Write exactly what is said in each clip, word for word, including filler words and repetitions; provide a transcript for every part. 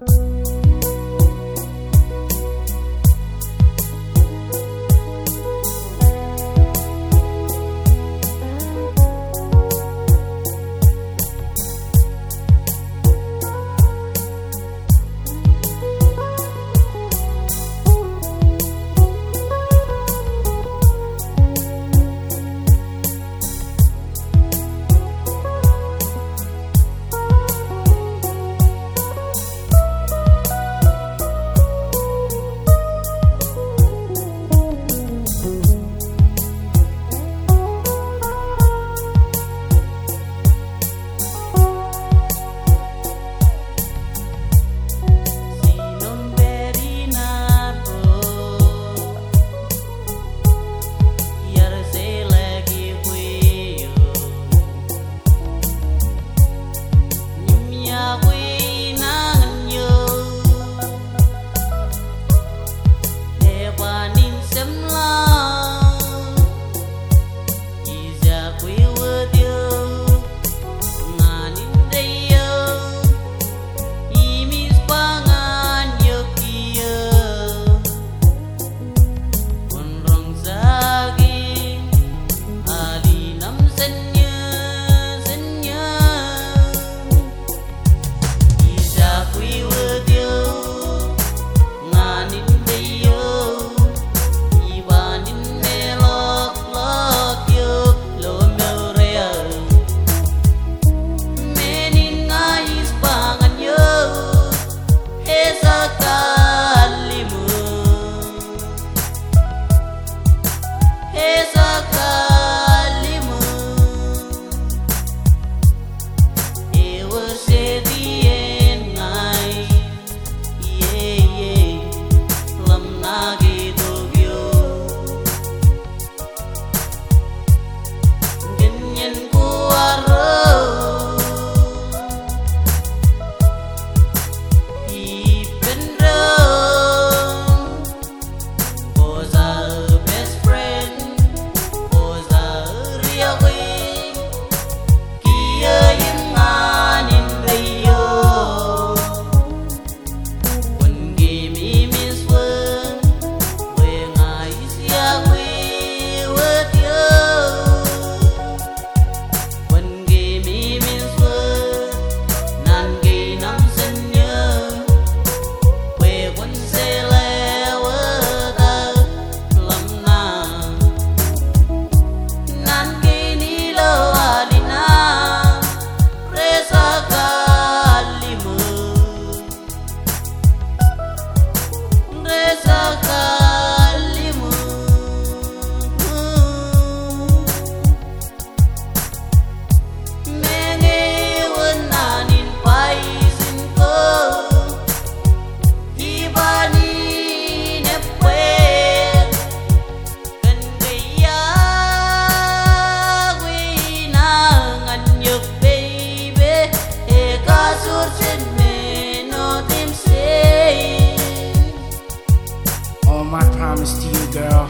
Promise to you, girl,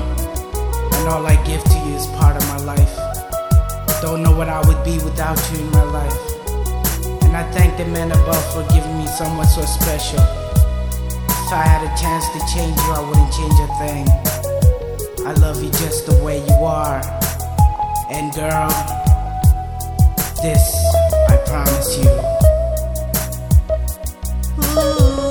and all I give to you is part of my life. Don't know what I would be without you in my life. And I thank the man above for giving me someone so special. If I had a chance to change you, I wouldn't change a thing. I love you just the way you are. And girl, this I promise you. Ooh.